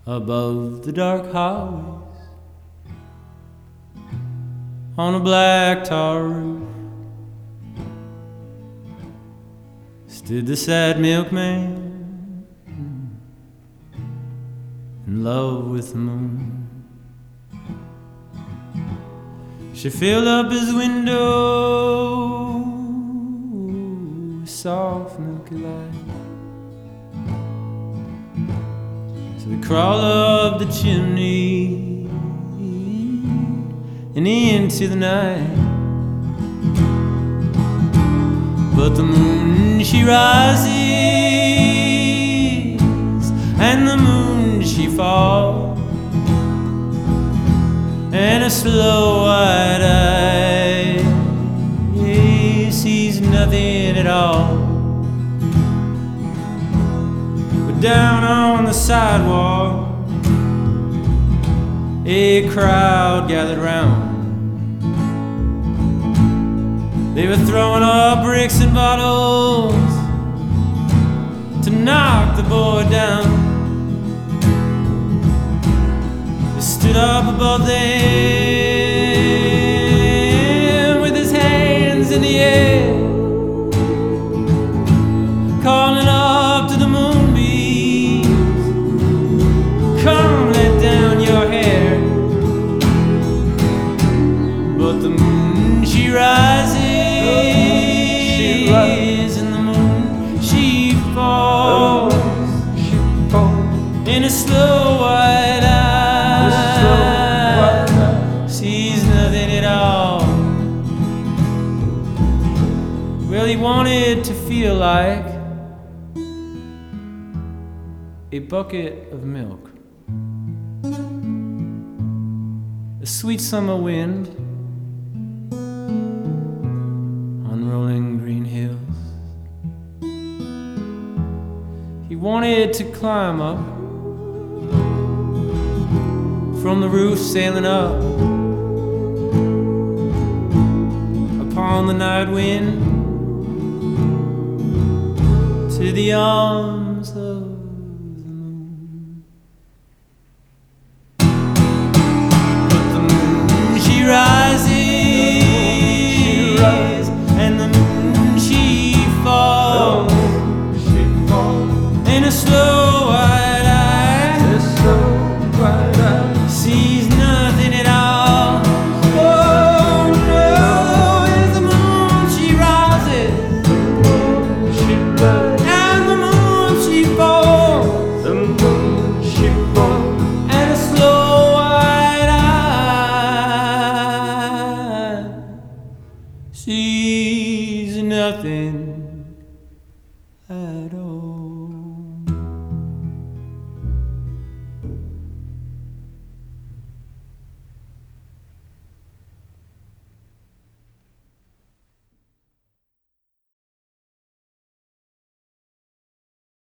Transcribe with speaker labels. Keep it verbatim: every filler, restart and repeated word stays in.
Speaker 1: above the dark highways, on a black tar roof, stood the sad milkman in love with the moon. She filled up his window with soft milky light. So we crawl up the chimney and into the night. But the moon she rises and the moon she falls, and a slow white eye sees nothing at all. But down on the sidewalk a crowd gathered round. They were throwing up bricks and bottles to knock the boy down. Stood up above them with his hands in the air, calling up to the moonbeams, come let down your hair. But the moon she rises, she rises, and the moon she falls, she falls in a slow white eye. Well, he wanted to feel like a bucket of milk, a sweet summer wind on rolling green hills. He wanted to climb up from the roof, sailing up upon the night wind to the arms of the moon. But the moon she rises, she rises, and the moon she falls, she falls in a slow white eye, a slow white eye sees nothing at all. Oh no, as the moon she rises, she rises. Sees nothing